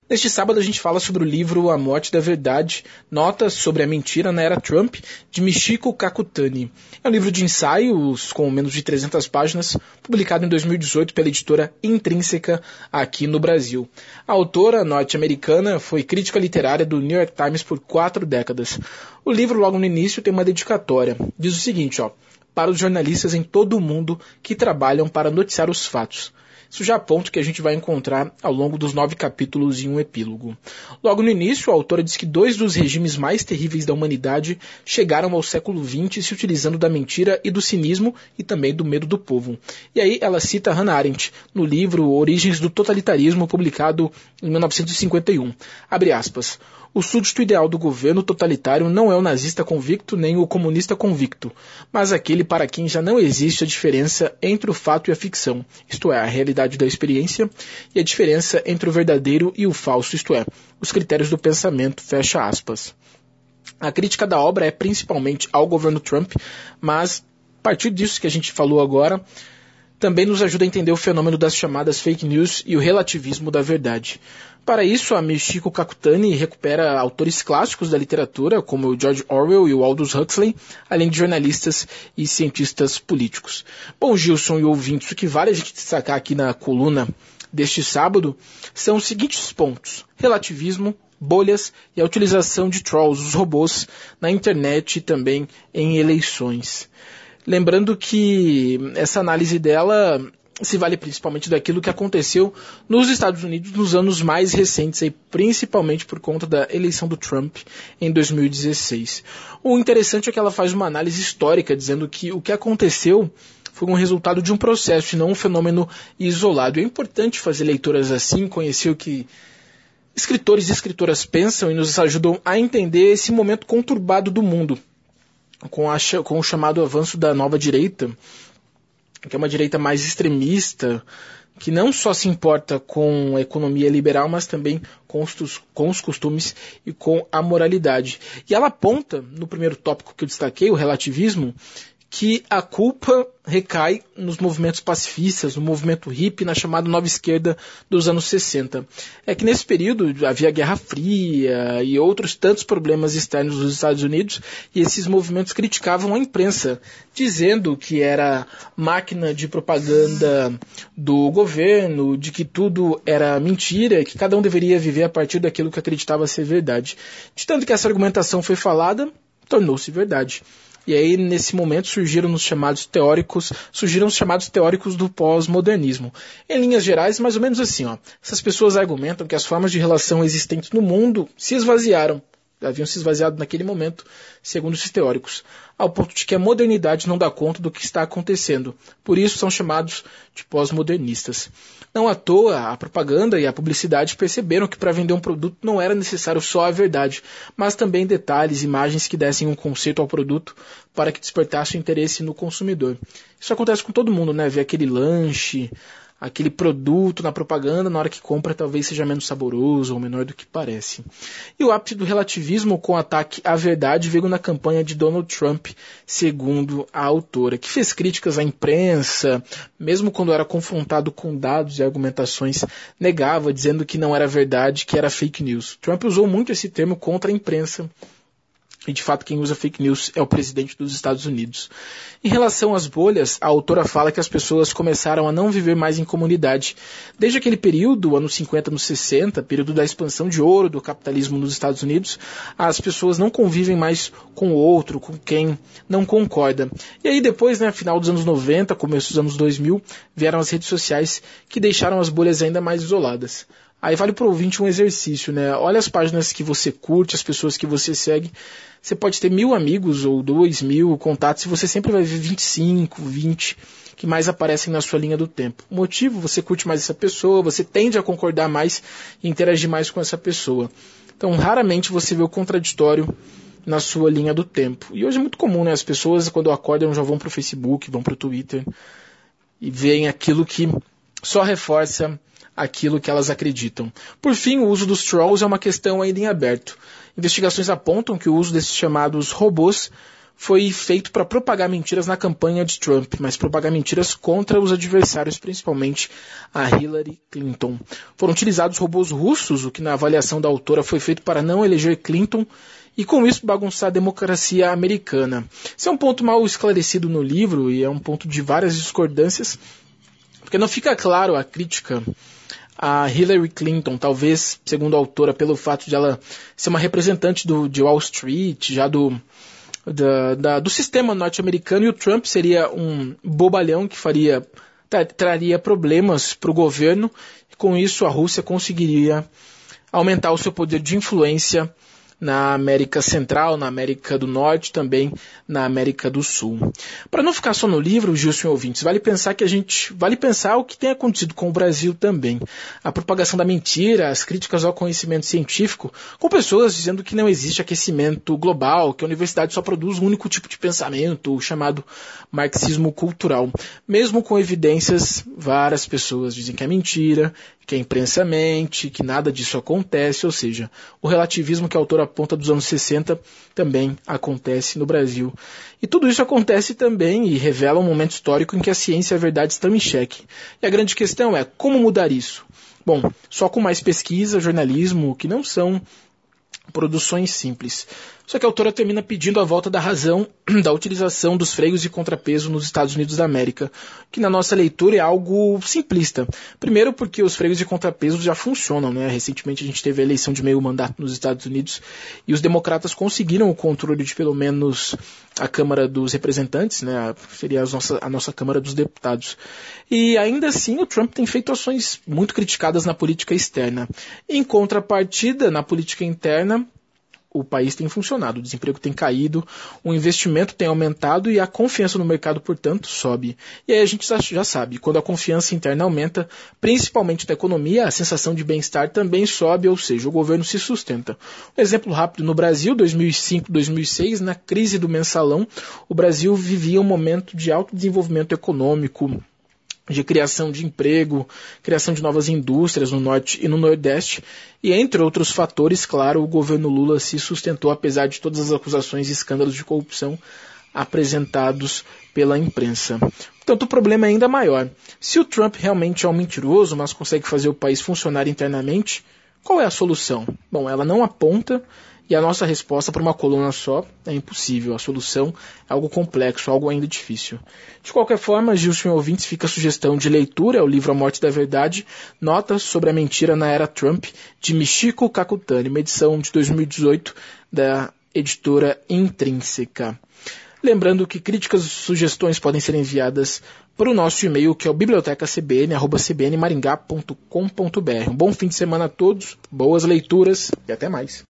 Neste sábado a gente fala sobre o livro A Morte da Verdade, Notas sobre a Mentira na Era Trump, de Michiko Kakutani. É um livro de ensaios com menos de 300 páginas, publicado em 2018 pela editora Intrínseca aqui no Brasil. A autora norte-americana foi crítica literária do New York Times por 4 décadas. O livro, logo no início, tem uma dedicatória. Diz o seguinte, para os jornalistas em todo o mundo que trabalham para noticiar os fatos. Isso já aponta que a gente vai encontrar ao longo dos 9 capítulos em um epílogo. Logo no início, a autora diz que 2 dos regimes mais terríveis da humanidade chegaram ao século XX se utilizando da mentira e do cinismo e também do medo do povo. E aí ela cita Hannah Arendt no livro Origens do Totalitarismo, publicado em 1951. Abre aspas. O súdito ideal do governo totalitário não é o nazista convicto nem o comunista convicto, mas aquele para quem já não existe a diferença entre o fato e a ficção, isto é, a realidade da experiência, e a diferença entre o verdadeiro e o falso, isto é, os critérios do pensamento, fecha aspas. A crítica da obra é principalmente ao governo Trump, mas a partir disso que a gente falou agora, também nos ajuda a entender o fenômeno das chamadas fake news e o relativismo da verdade. Para isso, a Michiko Kakutani recupera autores clássicos da literatura, como o George Orwell e o Aldous Huxley, além de jornalistas e cientistas políticos. Bom, Gilson e ouvintes, o que vale a gente destacar aqui na coluna deste sábado são os seguintes pontos: relativismo, bolhas e a utilização de trolls, os robôs, na internet e também em eleições. Lembrando que essa análise dela se vale principalmente daquilo que aconteceu nos Estados Unidos nos anos mais recentes, aí, principalmente por conta da eleição do Trump em 2016. O interessante é que ela faz uma análise histórica, dizendo que o que aconteceu foi um resultado de um processo e não um fenômeno isolado. É importante fazer leituras assim, conhecer o que escritores e escritoras pensam e nos ajudam a entender esse momento conturbado do mundo, com o chamado avanço da nova direita, que é uma direita mais extremista, que não só se importa com a economia liberal, mas também com os costumes e com a moralidade. E ela aponta, no primeiro tópico que eu destaquei, o relativismo, que a culpa recai nos movimentos pacifistas, no movimento hippie, na chamada nova esquerda dos anos 60. É que nesse período havia Guerra Fria e outros tantos problemas externos dos Estados Unidos, e esses movimentos criticavam a imprensa, dizendo que era máquina de propaganda do governo, de que tudo era mentira, que cada um deveria viver a partir daquilo que acreditava ser verdade. De tanto que essa argumentação foi falada, tornou-se verdade. E aí, nesse momento, surgiram os chamados teóricos do pós-modernismo. Em linhas gerais, mais ou menos assim, essas pessoas argumentam que as formas de relação existentes no mundo se esvaziaram, haviam se esvaziado naquele momento, segundo esses teóricos, ao ponto de que a modernidade não dá conta do que está acontecendo. Por isso são chamados de pós-modernistas. Não à toa, a propaganda e a publicidade perceberam que para vender um produto não era necessário só a verdade, mas também detalhes, imagens que dessem um conceito ao produto para que despertasse o interesse no consumidor. Isso acontece com todo mundo, né? Ver aquele lanche, aquele produto na propaganda, na hora que compra talvez seja menos saboroso ou menor do que parece. E o ápice do relativismo com ataque à verdade veio na campanha de Donald Trump, segundo a autora, que fez críticas à imprensa, mesmo quando era confrontado com dados e argumentações, negava, dizendo que não era verdade, que era fake news. Trump usou muito esse termo contra a imprensa, e de fato quem usa fake news é o presidente dos Estados Unidos. Em relação às bolhas, a autora fala que as pessoas começaram a não viver mais em comunidade. Desde aquele período, anos 50, anos 60, período da expansão de ouro do capitalismo nos Estados Unidos, as pessoas não convivem mais com o outro, com quem não concorda. E aí depois, final dos anos 90, começo dos anos 2000, vieram as redes sociais que deixaram as bolhas ainda mais isoladas. Aí vale para o ouvinte um exercício, Olha as páginas que você curte, as pessoas que você segue. Você pode ter 1.000 amigos ou 2.000 contatos e você sempre vai ver 25, 20 que mais aparecem na sua linha do tempo. O motivo, você curte mais essa pessoa, você tende a concordar mais e interagir mais com essa pessoa. Então, raramente você vê o contraditório na sua linha do tempo. E hoje é muito comum, As pessoas, quando acordam, já vão para o Facebook, vão para o Twitter e veem aquilo que só reforça aquilo que elas acreditam. Por fim, o uso dos trolls é uma questão ainda em aberto. Investigações apontam que o uso desses chamados robôs foi feito para propagar mentiras na campanha de Trump, mas propagar mentiras contra os adversários, principalmente a Hillary Clinton. Foram utilizados robôs russos, o que na avaliação da autora foi feito para não eleger Clinton e com isso bagunçar a democracia americana. Esse é um ponto mal esclarecido no livro e é um ponto de várias discordâncias, porque não fica claro a crítica a Hillary Clinton, talvez, segundo a autora, pelo fato de ela ser uma representante de Wall Street, já do sistema norte-americano, e o Trump seria um bobalhão que traria problemas para o governo, e com isso a Rússia conseguiria aumentar o seu poder de influência na América Central, na América do Norte, também na América do Sul. Para não ficar só no livro, Gilson e ouvintes, vale pensar o que tem acontecido com o Brasil também. A propagação da mentira, as críticas ao conhecimento científico, com pessoas dizendo que não existe aquecimento global, que a universidade só produz um único tipo de pensamento, o chamado marxismo cultural. Mesmo com evidências, várias pessoas dizem que é mentira, que a imprensa mente, que nada disso acontece, ou seja, o relativismo que a autora aponta dos anos 60 também acontece no Brasil. E tudo isso acontece também e revela um momento histórico em que a ciência e a verdade estão em xeque. E a grande questão é como mudar isso? Bom, só com mais pesquisa, jornalismo, que não são produções simples. Só que a autora termina pedindo a volta da razão da utilização dos freios de contrapeso nos Estados Unidos da América, que na nossa leitura é algo simplista. Primeiro porque os freios de contrapeso já funcionam, né? Recentemente a gente teve a eleição de meio mandato nos Estados Unidos e os democratas conseguiram o controle de pelo menos a Câmara dos Representantes, né? Seria a nossa Câmara dos Deputados. E ainda assim o Trump tem feito ações muito criticadas na política externa. Em contrapartida, na política interna, o país tem funcionado, o desemprego tem caído, o investimento tem aumentado e a confiança no mercado, portanto, sobe. E aí a gente já sabe, quando a confiança interna aumenta, principalmente da economia, a sensação de bem-estar também sobe, ou seja, o governo se sustenta. Um exemplo rápido, no Brasil, 2005, 2006, na crise do mensalão, o Brasil vivia um momento de alto desenvolvimento econômico, de criação de emprego, criação de novas indústrias no Norte e no Nordeste, e entre outros fatores, claro, o governo Lula se sustentou apesar de todas as acusações e escândalos de corrupção apresentados pela imprensa. Portanto, o problema é ainda maior. Se o Trump realmente é um mentiroso, mas consegue fazer o país funcionar internamente, qual é a solução? Bom, ela não aponta, e a nossa resposta para uma coluna só é impossível. A solução é algo complexo, algo ainda difícil. De qualquer forma, Gilson e ouvintes, fica a sugestão de leitura, é o livro A Morte da Verdade, Notas sobre a Mentira na Era Trump, de Michiko Kakutani, uma edição de 2018 da editora Intrínseca. Lembrando que críticas e sugestões podem ser enviadas para o nosso e-mail, que é o bibliotecacbn@cbnmaringá.com.br. Um bom fim de semana a todos, boas leituras e até mais.